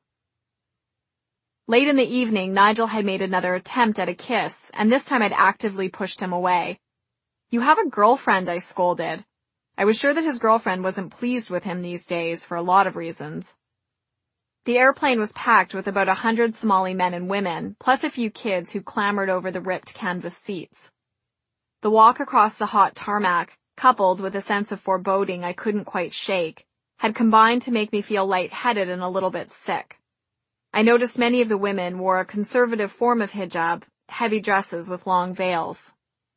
Late in the evening, Nigel had made another attempt at a kiss, and this time I'd actively pushed him away. "You have a girlfriend," I scolded. I was sure that his girlfriend wasn't pleased with him these days for a lot of reasons. The airplane was packed with about 100 Somali men and women, plus a few kids who clambered over the ripped canvas seats. The walk across the hot tarmac, coupled with a sense of foreboding I couldn't quite shake, had combined to make me feel lightheaded and a little bit sick. I noticed many of the women wore a conservative form of hijab, heavy dresses with long veils.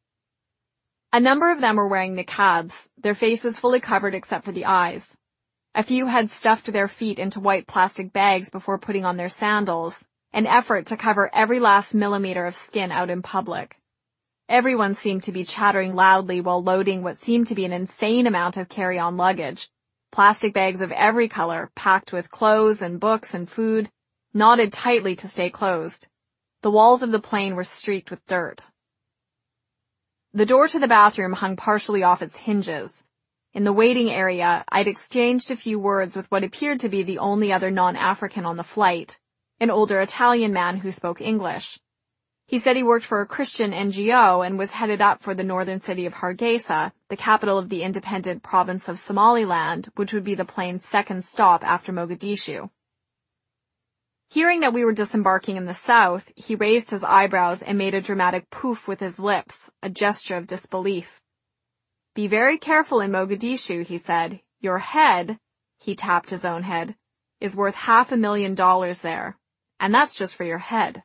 A number of them were wearing niqabs, their faces fully covered except for the eyes. A few had stuffed their feet into white plastic bags before putting on their sandals, an effort to cover every last millimeter of skin out in public. Everyone seemed to be chattering loudly while loading what seemed to be an insane amount of carry-on luggage. Plastic bags of every color, packed with clothes and books and food, knotted tightly to stay closed. The walls of the plane were streaked with dirt. The door to the bathroom hung partially off its hinges. In the waiting area, I'd exchanged a few words with what appeared to be the only other non-African on the flight, an older Italian man who spoke English. He said he worked for a Christian NGO and was headed up for the northern city of Hargeisa, the capital of the independent province of Somaliland, which would be the plane's second stop after Mogadishu. Hearing that we were disembarking in the south, he raised his eyebrows and made a dramatic poof with his lips, a gesture of disbelief. "Be very careful in Mogadishu," he said. "Your head," he tapped his own head, "is worth $500,000 there. And that's just for your head."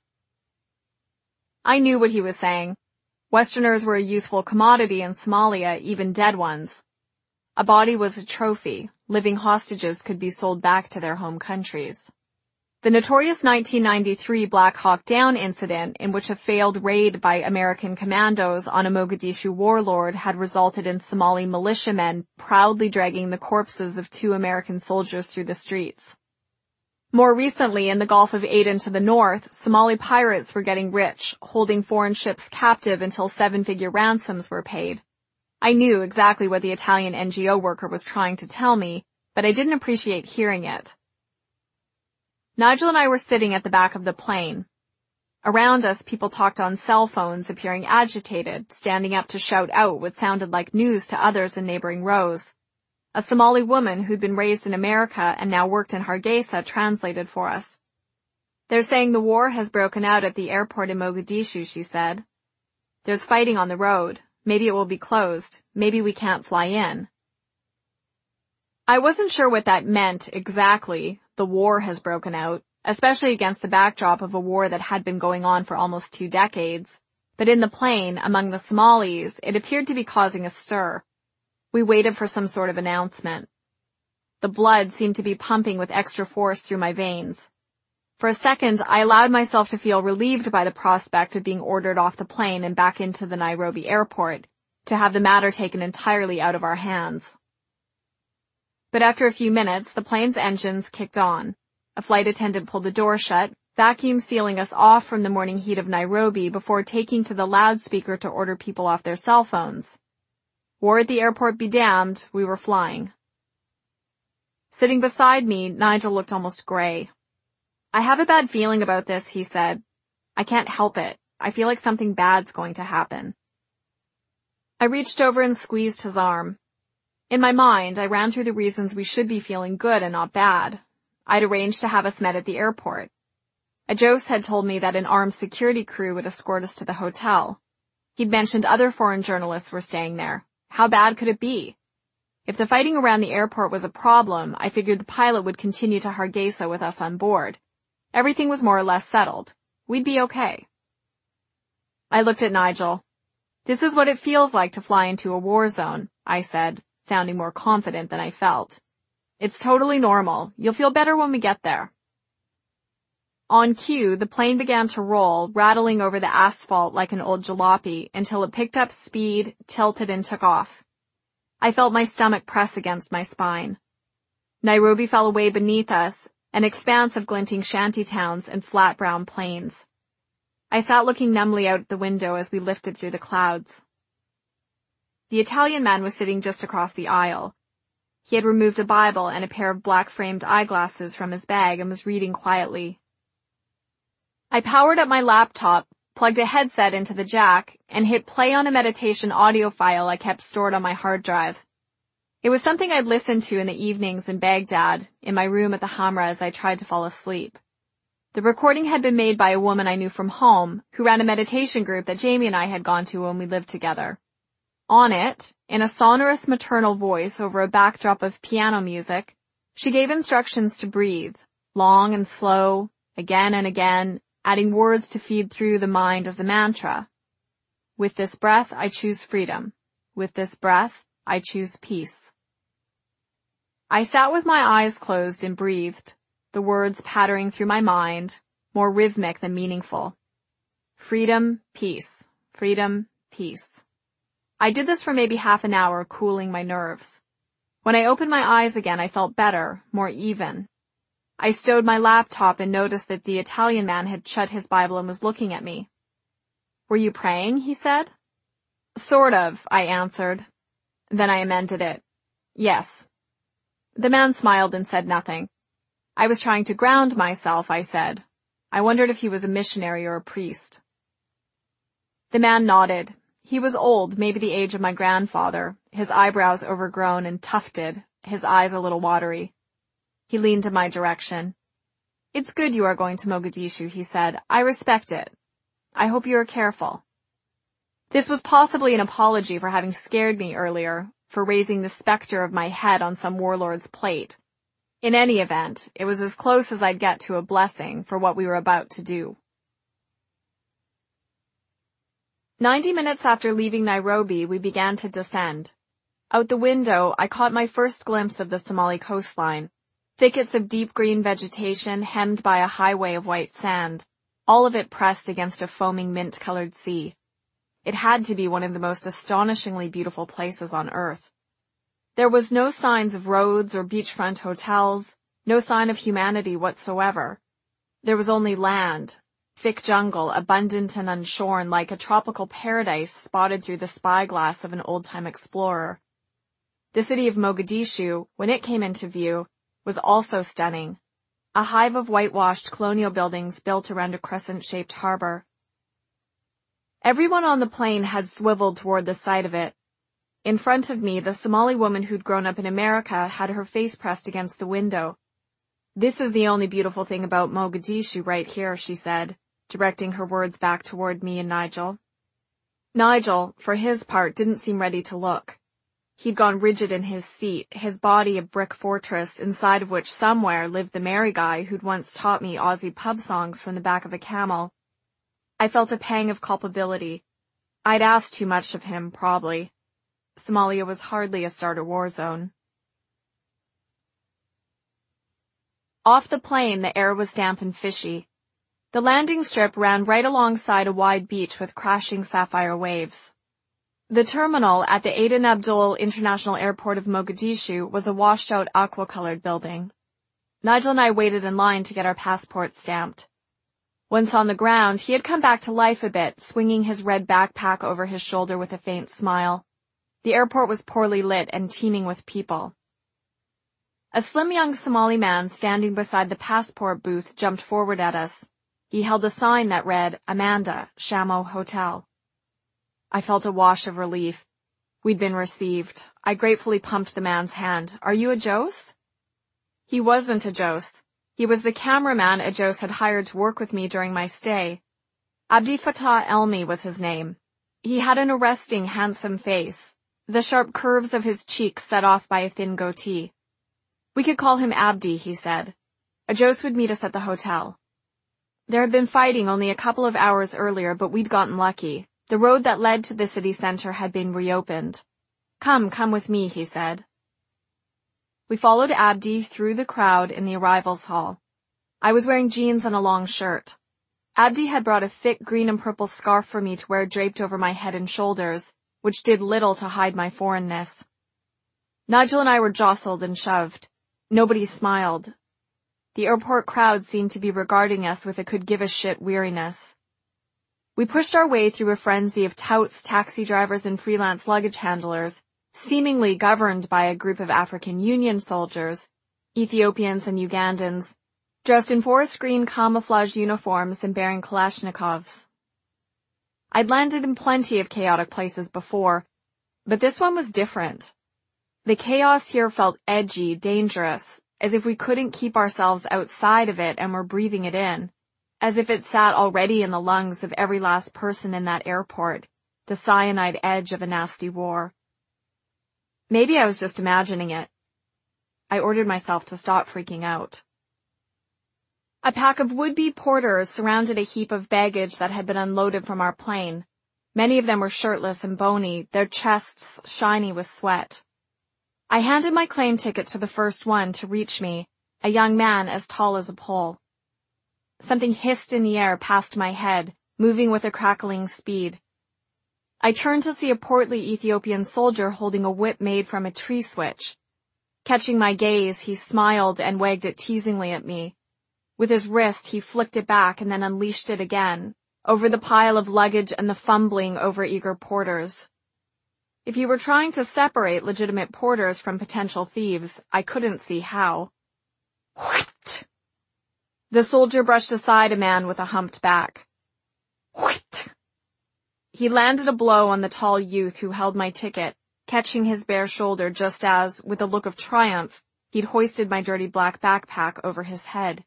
I knew what he was saying. Westerners were a useful commodity in Somalia, even dead ones. A body was a trophy. Living hostages could be sold back to their home countries. The notorious 1993 Black Hawk Down incident, in which a failed raid by American commandos on a Mogadishu warlord had resulted in Somali militiamen proudly dragging the corpses of 2 American soldiers through the streets. More recently, in the Gulf of Aden to the north, Somali pirates were getting rich, holding foreign ships captive until 7-figure ransoms were paid. I knew exactly what the Italian NGO worker was trying to tell me, but I didn't appreciate hearing it. Nigel and I were sitting at the back of the plane. Around us, people talked on cell phones, appearing agitated, standing up to shout out what sounded like news to others in neighboring rows. A Somali woman who'd been raised in America and now worked in Hargeisa translated for us. "They're saying the war has broken out at the airport in Mogadishu," she said. "There's fighting on the road. Maybe it will be closed. Maybe we can't fly in." I wasn't sure what that meant exactly, the war has broken out, especially against the backdrop of a war that had been going on for almost 2 decades. But in the plane, among the Somalis, it appeared to be causing a stir. We waited for some sort of announcement. The blood seemed to be pumping with extra force through my veins. For a second, I allowed myself to feel relieved by the prospect of being ordered off the plane and back into the Nairobi airport, to have the matter taken entirely out of our hands. But after a few minutes, the plane's engines kicked on. A flight attendant pulled the door shut, vacuum sealing us off from the morning heat of Nairobi before taking to the loudspeaker to order people off their cell phones. War at the airport be damned, we were flying. Sitting beside me, Nigel looked almost gray. "I have a bad feeling about this," he said. "I can't help it. I feel like something bad's going to happen." I reached over and squeezed his arm. In my mind, I ran through the reasons we should be feeling good and not bad. I'd arranged to have us met at the airport. Ajos had told me that an armed security crew would escort us to the hotel. He'd mentioned other foreign journalists were staying there. How bad could it be? If the fighting around the airport was a problem, I figured the pilot would continue to Hargeisa with us on board. Everything was more or less settled. We'd be okay. I looked at Nigel. This is what it feels like to fly into a war zone, I said, sounding more confident than I felt. It's totally normal. You'll feel better when we get there. On cue, the plane began to roll, rattling over the asphalt like an old jalopy until it picked up speed, tilted, and took off. I felt my stomach press against my spine. Nairobi fell away beneath us, an expanse of glinting shanty towns and flat brown plains. I sat looking numbly out the window as we lifted through the clouds. The Italian man was sitting just across the aisle. He had removed a Bible and a pair of black-framed eyeglasses from his bag and was reading quietly. I powered up my laptop, plugged a headset into the jack, and hit play on a meditation audio file I kept stored on my hard drive. It was something I'd listened to in the evenings in Baghdad, in my room at the Hamra as I tried to fall asleep. The recording had been made by a woman I knew from home, who ran a meditation group that Jamie and I had gone to when we lived together. On it, in a sonorous maternal voice over a backdrop of piano music, she gave instructions to breathe, long and slow, again and again, adding words to feed through the mind as a mantra. With this breath, I choose freedom. With this breath, I choose peace. I sat with my eyes closed and breathed, the words pattering through my mind, more rhythmic than meaningful. Freedom, peace. Freedom, peace. I did this for maybe half an hour, cooling my nerves. When I opened my eyes again, I felt better, more even. I stowed my laptop and noticed that the Italian man had shut his Bible and was looking at me. Were you praying? He said. Sort of, I answered. Then I amended it. Yes. The man smiled and said nothing. I was trying to ground myself, I said. I wondered if he was a missionary or a priest. The man nodded. He was old, maybe the age of my grandfather, his eyebrows overgrown and tufted, his eyes a little watery. He leaned in my direction. It's good you are going to Mogadishu, he said. I respect it. I hope you are careful. This was possibly an apology for having scared me earlier, for raising the specter of my head on some warlord's plate. In any event, it was as close as I'd get to a blessing for what we were about to do. 90 minutes after leaving Nairobi, we began to descend. Out the window, I caught my first glimpse of the Somali coastline. Thickets of deep green vegetation hemmed by a highway of white sand, all of it pressed against a foaming mint-colored sea. It had to be one of the most astonishingly beautiful places on earth. There was no signs of roads or beachfront hotels, no sign of humanity whatsoever. There was only land, thick jungle, abundant and unshorn like a tropical paradise spotted through the spyglass of an old-time explorer. The city of Mogadishu, when it came into view, was also stunning. A hive of whitewashed colonial buildings built around a crescent-shaped harbor. Everyone on the plane had swiveled toward the side of it. In front of me, the Somali woman who'd grown up in America had her face pressed against the window. This is the only beautiful thing about Mogadishu right here, she said, directing her words back toward me and Nigel. Nigel, for his part, didn't seem ready to look. He'd gone rigid in his seat, his body a brick fortress inside of which somewhere lived the merry guy who'd once taught me Aussie pub songs from the back of a camel. I felt a pang of culpability. I'd asked too much of him, probably. Somalia was hardly a starter war zone. Off the plane, the air was damp and fishy. The landing strip ran right alongside a wide beach with crashing sapphire waves. The terminal at the Aden Abdul International Airport of Mogadishu was a washed-out aqua-colored building. Nigel and I waited in line to get our passports stamped. Once on the ground, he had come back to life a bit, swinging his red backpack over his shoulder with a faint smile. The airport was poorly lit and teeming with people. A slim young Somali man standing beside the passport booth jumped forward at us. He held a sign that read, Amanda, Shamo Hotel. I felt a wash of relief. We'd been received. I gratefully pumped the man's hand. Are you Ajos? He wasn't Ajos. He was the cameraman Ajos had hired to work with me during my stay. Abdi Fattah Elmi was his name. He had an arresting, handsome face, the sharp curves of his cheeks set off by a thin goatee. We could call him Abdi, he said. Ajos would meet us at the hotel. There had been fighting only a couple of hours earlier, but we'd gotten lucky. The road that led to the city center had been reopened. Come with me, he said. We followed Abdi through the crowd in the arrivals hall. I was wearing jeans and a long shirt. Abdi had brought a thick green and purple scarf for me to wear draped over my head and shoulders, which did little to hide my foreignness. Nigel and I were jostled and shoved. Nobody smiled. The airport crowd seemed to be regarding us with a could-give-a-shit weariness. We pushed our way through a frenzy of touts, taxi drivers, and freelance luggage handlers, seemingly governed by a group of African Union soldiers, Ethiopians and Ugandans, dressed in forest green camouflage uniforms and bearing Kalashnikovs. I'd landed in plenty of chaotic places before, but this one was different. The chaos here felt edgy, dangerous, as if we couldn't keep ourselves outside of it and were breathing it in, as if it sat already in the lungs of every last person in that airport, the cyanide edge of a nasty war. Maybe I was just imagining it. I ordered myself to stop freaking out. A pack of would-be porters surrounded a heap of baggage that had been unloaded from our plane. Many of them were shirtless and bony, their chests shiny with sweat. I handed my claim ticket to the first one to reach me, a young man as tall as a pole. Something hissed in the air past my head, moving with a crackling speed. I turned to see a portly Ethiopian soldier holding a whip made from a tree switch. Catching my gaze, he smiled and wagged it teasingly at me. With his wrist, he flicked it back and then unleashed it again, over the pile of luggage and the fumbling over-eager porters. If you were trying to separate legitimate porters from potential thieves, I couldn't see how. Whoosh! The soldier brushed aside a man with a humped back. Whoosh! He landed a blow on the tall youth who held my ticket, catching his bare shoulder just as, with a look of triumph, he'd hoisted my dirty black backpack over his head.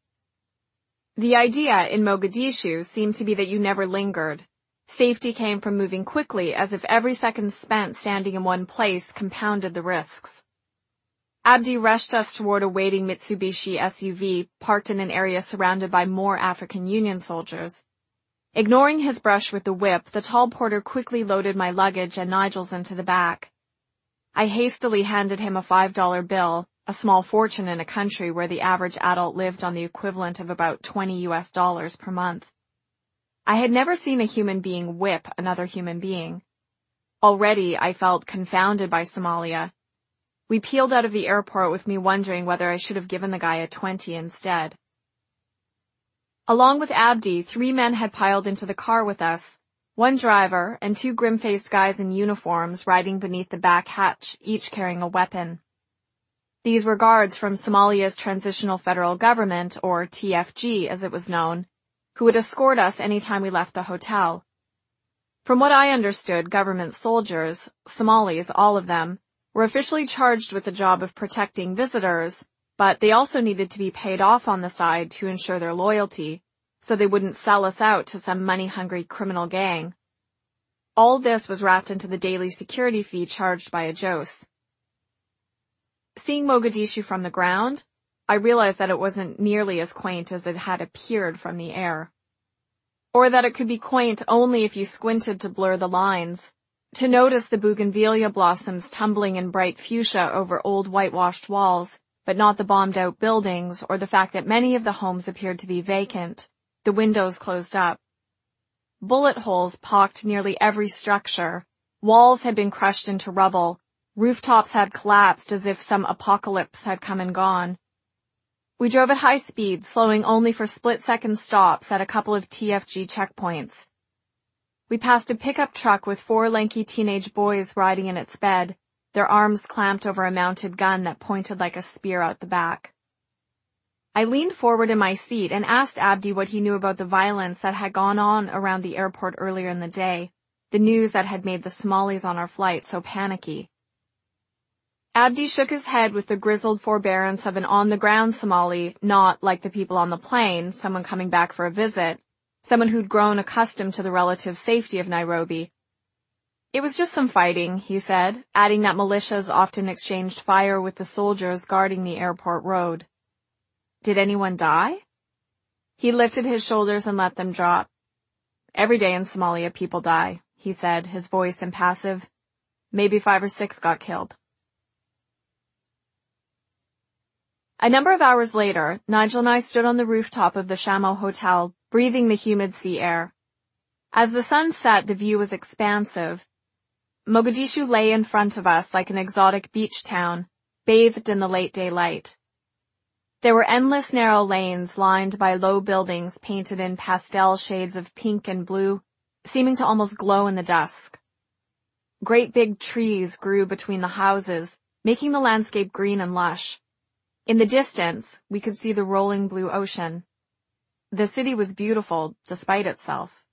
The idea in Mogadishu seemed to be that you never lingered. Safety came from moving quickly, as if every second spent standing in one place compounded the risks. Abdi rushed us toward a waiting Mitsubishi SUV parked in an area surrounded by more African Union soldiers. Ignoring his brush with the whip, the tall porter quickly loaded my luggage and Nigel's into the back. I hastily handed him a $5 bill, a small fortune in a country where the average adult lived on the equivalent of about $20 per month. I had never seen a human being whip another human being. Already I felt confounded by Somalia. We peeled out of the airport with me wondering whether I should have given the guy a 20 instead. Along with Abdi, 3 men had piled into the car with us, 1 driver and 2 grim-faced guys in uniforms riding beneath the back hatch, each carrying a weapon. These were guards from Somalia's Transitional Federal Government, or TFG as it was known, who would escort us any time we left the hotel. From what I understood, government soldiers, Somalis, all of them, were officially charged with the job of protecting visitors, but they also needed to be paid off on the side to ensure their loyalty, so they wouldn't sell us out to some money-hungry criminal gang. All this was wrapped into the daily security fee charged by Ajos. Seeing Mogadishu from the ground, I realized that it wasn't nearly as quaint as it had appeared from the air. Or that it could be quaint only if you squinted to blur the lines, to notice the bougainvillea blossoms tumbling in bright fuchsia over old whitewashed walls, but not the bombed-out buildings or the fact that many of the homes appeared to be vacant, the windows closed up. Bullet holes pocked nearly every structure, walls had been crushed into rubble, rooftops had collapsed as if some apocalypse had come and gone. We drove at high speed, slowing only for split-second stops at a couple of TFG checkpoints. We passed a pickup truck with 4 lanky teenage boys riding in its bed, their arms clamped over a mounted gun that pointed like a spear out the back. I leaned forward in my seat and asked Abdi what he knew about the violence that had gone on around the airport earlier in the day, the news that had made the Somalis on our flight so panicky. Abdi shook his head with the grizzled forbearance of an on-the-ground Somali, not, like the people on the plane, someone coming back for a visit, someone who'd grown accustomed to the relative safety of Nairobi. It was just some fighting, he said, adding that militias often exchanged fire with the soldiers guarding the airport road. Did anyone die? He lifted his shoulders and let them drop. Every day in Somalia people die, he said, his voice impassive. Maybe 5 or 6 got killed. A number of hours later, Nigel and I stood on the rooftop of the Shamo Hotel, breathing the humid sea air. As the sun set, the view was expansive. Mogadishu lay in front of us like an exotic beach town, bathed in the late daylight. There were endless narrow lanes lined by low buildings painted in pastel shades of pink and blue, seeming to almost glow in the dusk. Great big trees grew between the houses, making the landscape green and lush. In the distance, we could see the rolling blue ocean. The city was beautiful, despite itself.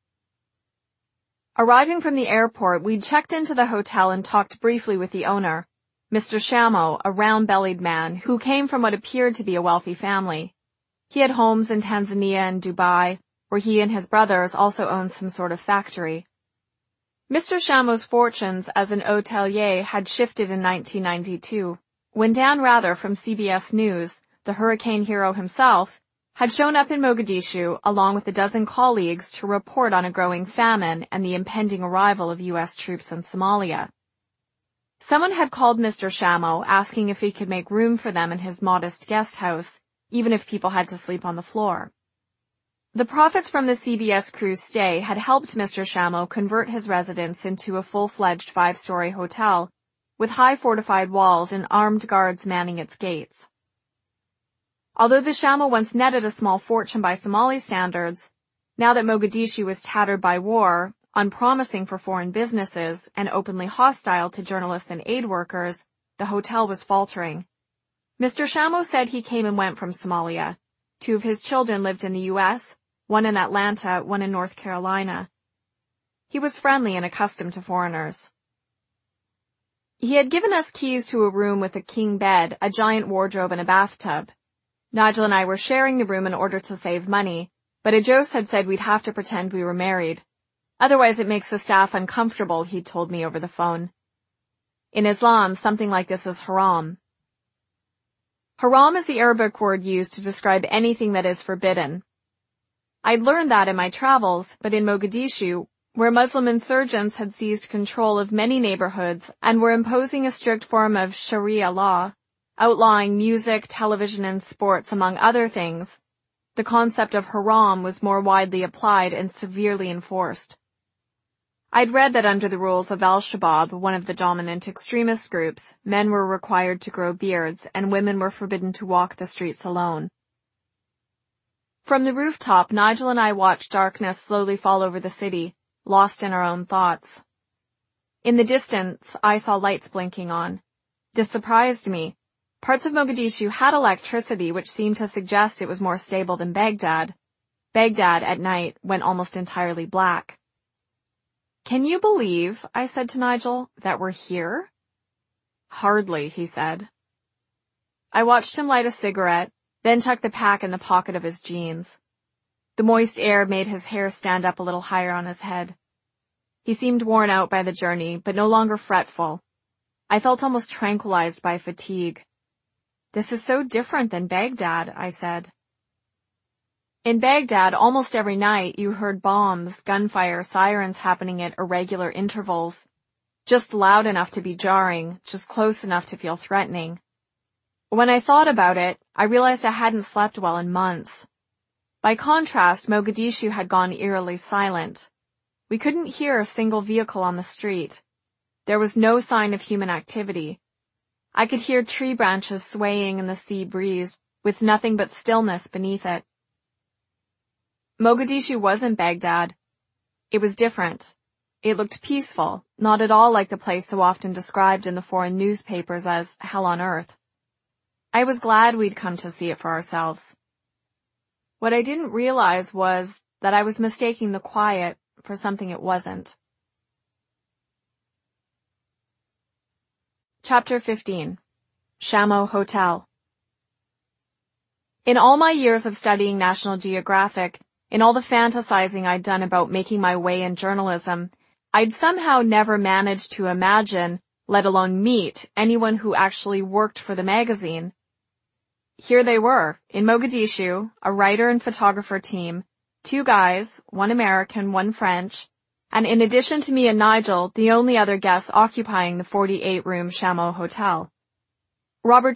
Arriving from the airport, we'd checked into the hotel and talked briefly with the owner, Mr. Shamo, a round-bellied man who came from what appeared to be a wealthy family. He had homes in Tanzania and Dubai, where he and his brothers also owned some sort of factory. Mr. Shamo's fortunes as an hotelier had shifted in 1992, when Dan Rather from CBS News, the hurricane hero himself, had shown up in Mogadishu along with a dozen colleagues to report on a growing famine and the impending arrival of U.S. troops in Somalia. Someone had called Mr. Shamo asking if he could make room for them in his modest guest house, even if people had to sleep on the floor. The profits from the CBS cruise stay had helped Mr. Shamo convert his residence into a full-fledged 5-story hotel, with high fortified walls and armed guards manning its gates. Although the Shamo once netted a small fortune by Somali standards, now that Mogadishu was tattered by war, unpromising for foreign businesses, and openly hostile to journalists and aid workers, the hotel was faltering. Mr. Shamo said he came and went from Somalia. 2 of his children lived in the U.S., one in Atlanta, one in North Carolina. He was friendly and accustomed to foreigners. He had given us keys to a room with a king bed, a giant wardrobe, and a bathtub. Nigel and I were sharing the room in order to save money, but Ajos had said we'd have to pretend we were married. Otherwise it makes the staff uncomfortable, he'd told me over the phone. In Islam, something like this is haram. Haram is the Arabic word used to describe anything that is forbidden. I'd learned that in my travels, but in Mogadishu, where Muslim insurgents had seized control of many neighborhoods and were imposing a strict form of Sharia law, outlawing music, television, and sports, among other things, the concept of haram was more widely applied and severely enforced. I'd read that under the rules of Al-Shabaab, one of the dominant extremist groups, men were required to grow beards and women were forbidden to walk the streets alone. From the rooftop, Nigel and I watched darkness slowly fall over the city, lost in our own thoughts. In the distance, I saw lights blinking on. This surprised me. Parts of Mogadishu had electricity, which seemed to suggest it was more stable than Baghdad. Baghdad, at night, went almost entirely black. "Can you believe," I said to Nigel, "that we're here?" "Hardly," he said. I watched him light a cigarette, then tuck the pack in the pocket of his jeans. The moist air made his hair stand up a little higher on his head. He seemed worn out by the journey, but no longer fretful. I felt almost tranquilized by fatigue. "This is so different than Baghdad," I said. In Baghdad, almost every night you heard bombs, gunfire, sirens happening at irregular intervals. Just loud enough to be jarring, just close enough to feel threatening. When I thought about it, I realized I hadn't slept well in months. By contrast, Mogadishu had gone eerily silent. We couldn't hear a single vehicle on the street. There was no sign of human activity. I could hear tree branches swaying in the sea breeze, with nothing but stillness beneath it. Mogadishu wasn't Baghdad. It was different. It looked peaceful, not at all like the place so often described in the foreign newspapers as hell on earth. I was glad we'd come to see it for ourselves. What I didn't realize was that I was mistaking the quiet for something it wasn't. Chapter 15. Shamo Hotel. In all my years of studying National Geographic, in all the fantasizing I'd done about making my way in journalism, I'd somehow never managed to imagine, let alone meet, anyone who actually worked for the magazine. Here they were, in Mogadishu, a writer and photographer team, 2 guys, 1 American, 1 French, and in addition to me and Nigel, the only other guests occupying the 48-room Chameau Hotel. Robert